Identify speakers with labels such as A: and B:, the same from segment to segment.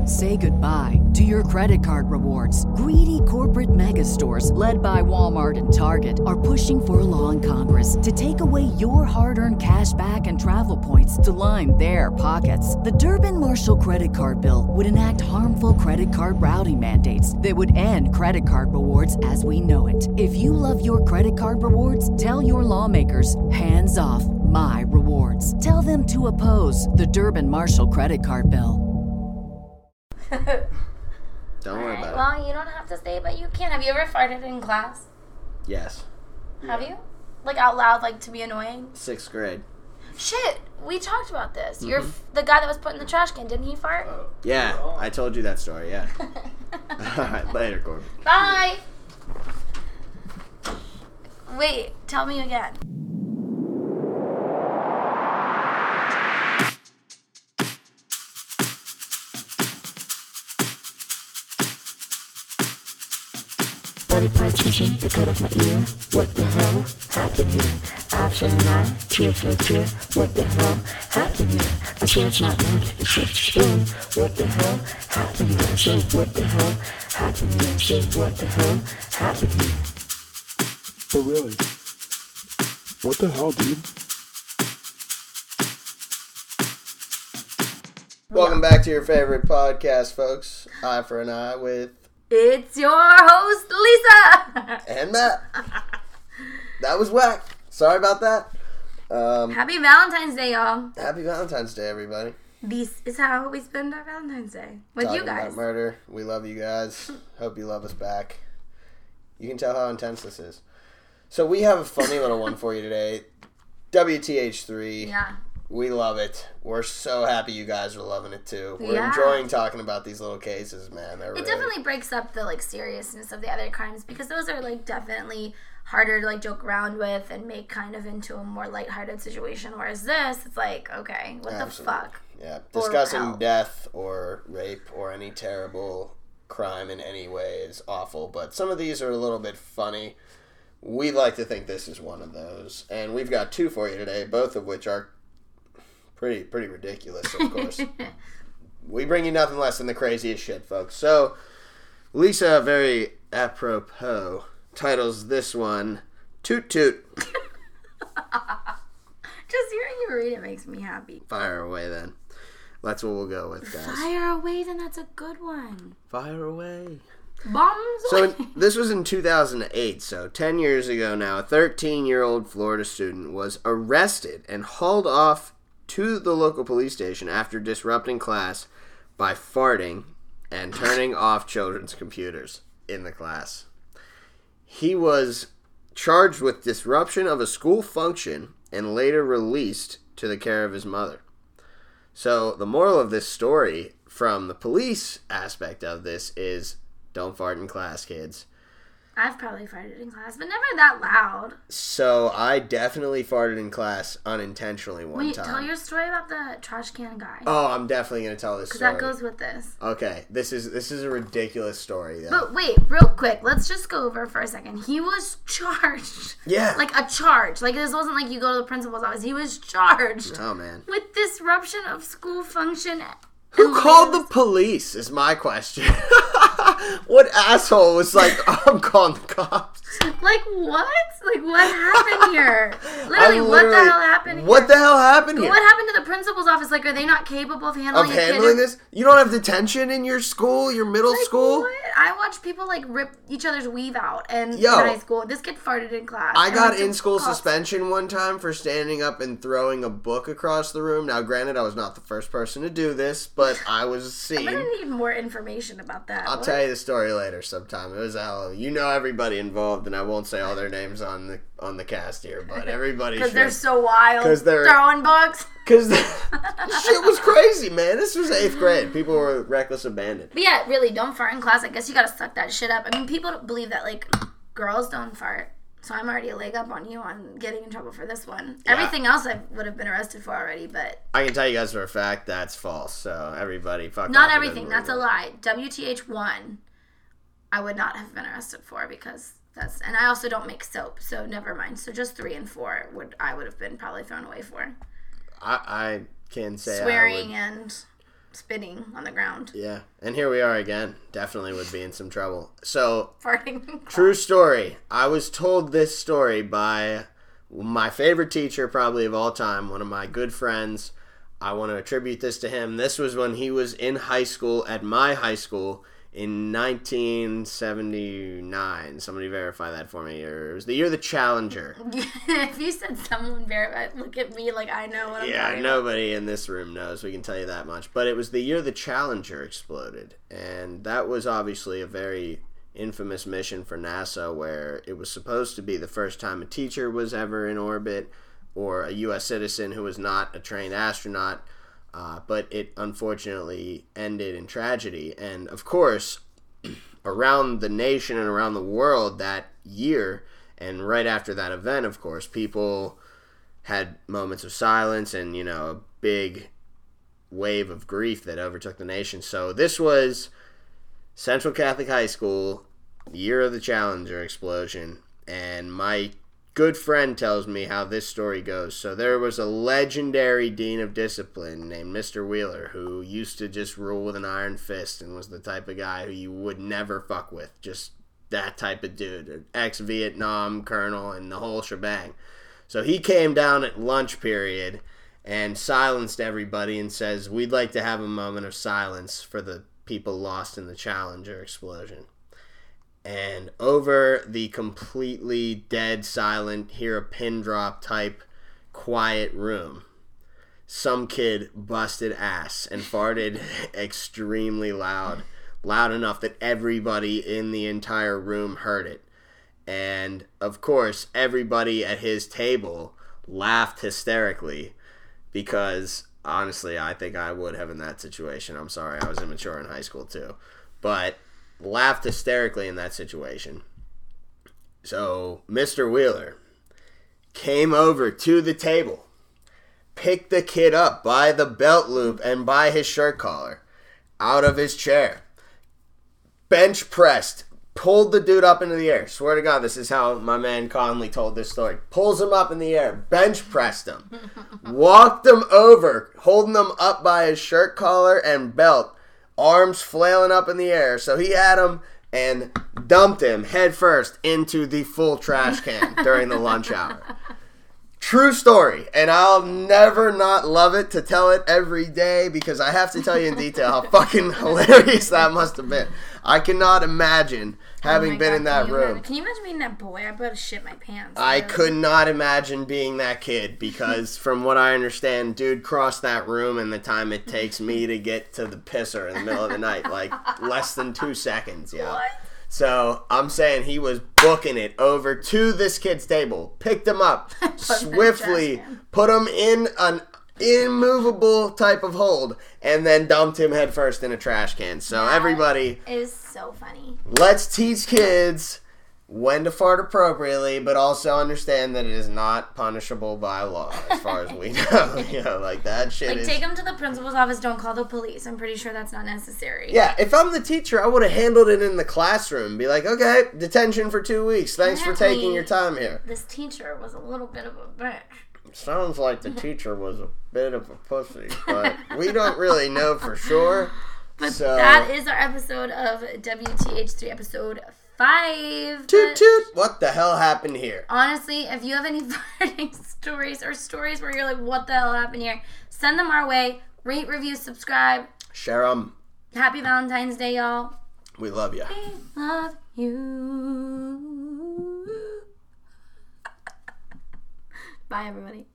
A: Say goodbye to your credit card rewards. Greedy corporate mega stores, led by Walmart and Target, are pushing for a law in Congress to take away your hard-earned cash back and travel points to line their pockets. The Durbin-Marshall credit card bill would enact harmful credit card routing mandates that would end credit card rewards as we know it. If you love your credit card rewards, tell your lawmakers, hands off my rewards. Tell them to oppose the Durbin-Marshall credit card bill.
B: Don't worry about it.
C: Well, you don't have to say, but you can. Have you ever farted in class?
B: Yes.
C: Have you? Like out loud, like to be annoying?
B: 6th grade.
C: Shit, we talked about this. You're the guy that was put in the trash can. Didn't he fart?
B: Yeah, I told you that story, yeah. Alright, later, Corbin.
C: Bye! Wait, tell me again.
D: Body partition, the cut of my ear. What the hell happened here? Option 9, tear for tear. What the hell happened here? I swear it's not good, it's just spoon. What the hell happened here? Say what the hell happened here? Say what the hell happened here?
E: But really, what the hell, dude?
B: Welcome back to your favorite podcast, folks. Eye for an Eye with...
C: It's your host, Lisa!
B: and Matt. That was whack. Sorry about that.
C: Happy Valentine's Day, y'all.
B: Happy Valentine's Day, everybody.
C: This is how we spend our Valentine's Day. With
B: Talking
C: you guys.
B: about murder. We love you guys. Hope you love us back. You can tell how intense this is. So we have a funny little one for you today. WTH3.
C: Yeah.
B: We love it. We're so happy you guys are loving it too. We're
C: Yeah.
B: enjoying talking about these little cases, man. They're
C: It definitely breaks up the like seriousness of the other crimes because those are like definitely harder to like joke around with and make kind of into a more lighthearted situation. Whereas this, it's like, okay, what
B: Absolutely.
C: the fuck?
B: Yeah,
C: Or
B: discussing
C: hell.
B: death or rape or any terrible crime in any way is awful, but some of these are a little bit funny. We like to think this is one of those, and we've got two for you today, both of which are pretty ridiculous, of course. We bring you nothing less than the craziest shit, folks. So, Lisa, very apropos, titles this one, Toot Toot.
C: Just hearing you read it makes me happy.
B: Fire away, then. That's what we'll go with, guys.
C: Fire away, then that's a good one.
B: Fire away.
C: Bombs
B: So
C: away.
B: this was in 2008, so 10 years ago now. A 13-year-old Florida student was arrested and hauled off to the local police station after disrupting class by farting and turning off children's computers in the class. He was charged with disruption of a school function and later released to the care of his mother. So the moral of this story from the police aspect of this is don't fart in class, kids.
C: I've probably farted in class, but never that loud.
B: So I definitely farted in class unintentionally one
C: Wait,
B: time.
C: tell your story about the trash can guy.
B: Oh, I'm definitely going to tell this
C: Because
B: story.
C: that goes with this.
B: Okay, this is a ridiculous story, though.
C: But wait, real quick, let's just go over for a second. He was charged.
B: Yeah.
C: Like a charge. Like this wasn't like you go to the principal's office. He was charged
B: Oh, man.
C: with disruption of school function.
B: Who called the police is my question. What asshole was like, I'm calling the cops?
C: Like what? Like what happened here? Literally, what the hell happened here?
B: What the hell happened here?
C: What happened to the principal's office? Like, are they not capable of handling
B: Of
C: a kid?
B: handling this? You don't have detention in your school, your middle school?
C: What? I watched people like rip each other's weave out in
B: Yo.
C: high school. This kid farted in class.
B: I
C: and
B: got
C: went to
B: in-school
C: cops.
B: suspension one time for standing up and throwing a book across the room. Now, granted, I was not the first person to do this, but I was
C: I'm gonna
B: seen.
C: need more information about that.
B: I'll tell you the story later sometime. It was a hell of... You know everybody involved, and I won't say all their names on the cast here, but everybody
C: Because
B: should.
C: they're so wild.
B: 'Cause they're-
C: throwing books.
B: Because shit was crazy, man. This was 8th grade. People were reckless abandon.
C: But yeah, really, don't fart in class. I guess you gotta suck that shit up. I mean, people don't believe that, like, girls don't fart. So I'm already a leg up on you on getting in trouble for this one.
B: Yeah.
C: Everything else I would have been arrested for already, but...
B: I can tell you guys for a fact that's false. So everybody fuck
C: Not
B: off.
C: everything. That's a lie. WTH1, I would not have been arrested for because that's... And I also don't make soap, so never mind. So just 3 and 4 I would have been probably thrown away for.
B: I can say
C: Swearing
B: I
C: and... spitting on the ground.
B: Yeah, and here we are again. Definitely would be in some trouble. So,
C: Farting.
B: true story. I was told this story by my favorite teacher probably of all time, one of my good friends. I want to attribute this to him. This was when he was in high school, at my high school, in 1979. Somebody verify that for me. Or it was the year of the Challenger.
C: If you said someone verify, look at me like I know what I'm talking about.
B: Yeah, nobody in this room knows. We can tell you that much. But it was the year the Challenger exploded. And that was obviously a very infamous mission for NASA, where it was supposed to be the first time a teacher was ever in orbit, or a U.S. citizen who was not a trained astronaut. But it unfortunately ended in tragedy. And of course, around the nation and around the world that year, and right after that event, of course, people had moments of silence and, a big wave of grief that overtook the nation. So this was Central Catholic High School, year of the Challenger explosion, and my good friend tells me how this story goes. So there was a legendary dean of discipline named Mr. Wheeler who used to just rule with an iron fist and was the type of guy who you would never fuck with. Just that type of dude. An ex-Vietnam colonel and the whole shebang. So he came down at lunch period and silenced everybody and says, "We'd like to have a moment of silence for the people lost in the Challenger explosion." And over the completely dead, silent, hear a pin drop type quiet room, some kid busted ass and farted extremely loud enough that everybody in the entire room heard it. And of course, everybody at his table laughed hysterically, because honestly, I think I would have in that situation. I'm sorry, I was immature in high school too. But laughed hysterically in that situation. So Mr. Wheeler came over to the table, picked the kid up by the belt loop and by his shirt collar out of his chair, bench pressed, pulled the dude up into the air. Swear to God, this is how my man Conley told this story. Pulls him up in the air, bench pressed him, walked him over, holding him up by his shirt collar and belt, arms flailing up in the air. So he had him and dumped him head first into the full trash can during the lunch hour. True story. And I'll never not love it to tell it every day, because I have to tell you in detail how fucking hilarious that must have been. I cannot imagine having been in that room.
C: Can you imagine being that boy? I better shit my pants.
B: I could not imagine being that kid, because from what I understand, dude crossed that room in the time it takes me to get to the pisser in the middle of the night, like less than 2 seconds. Yeah.
C: What?
B: So I'm saying he was booking it over to this kid's table, picked him up, swiftly put him in an immovable type of hold, and then dumped him headfirst in a trash can. So everybody
C: is so funny.
B: Let's teach kids when to fart appropriately, but also understand that it is not punishable by law, as far as we know. Like that shit is...
C: take them to the principal's office, don't call the police. I'm pretty sure that's not necessary.
B: Yeah, if I'm the teacher, I would have handled it in the classroom. Be like, okay, detention for 2 weeks. Thanks for taking your time here.
C: This teacher was a little bit of a bitch.
B: Sounds like the teacher was a bit of a pussy, but we don't really know for sure.
C: But that is our episode of WTH3, episode 5.
B: Toot toot! What the hell happened here?
C: Honestly, if you have any farting stories or stories where you're like, what the hell happened here, send them our way. Rate, review, subscribe.
B: Share them.
C: Happy Valentine's Day, y'all.
B: We love you.
C: We love you. Bye, everybody.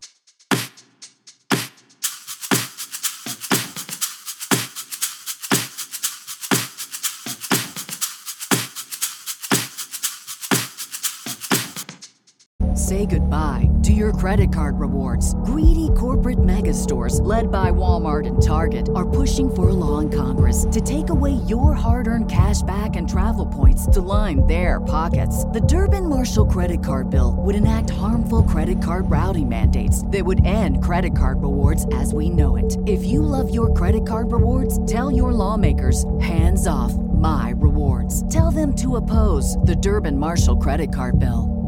A: Say goodbye to your credit card rewards. Greedy corporate mega stores, led by Walmart and Target, are pushing for a law in Congress to take away your hard-earned cash back and travel points to line their pockets. The Durbin-Marshall credit card bill would enact harmful credit card routing mandates that would end credit card rewards as we know it. If you love your credit card rewards, tell your lawmakers, hands off my rewards. Tell them to oppose the Durbin-Marshall credit card bill.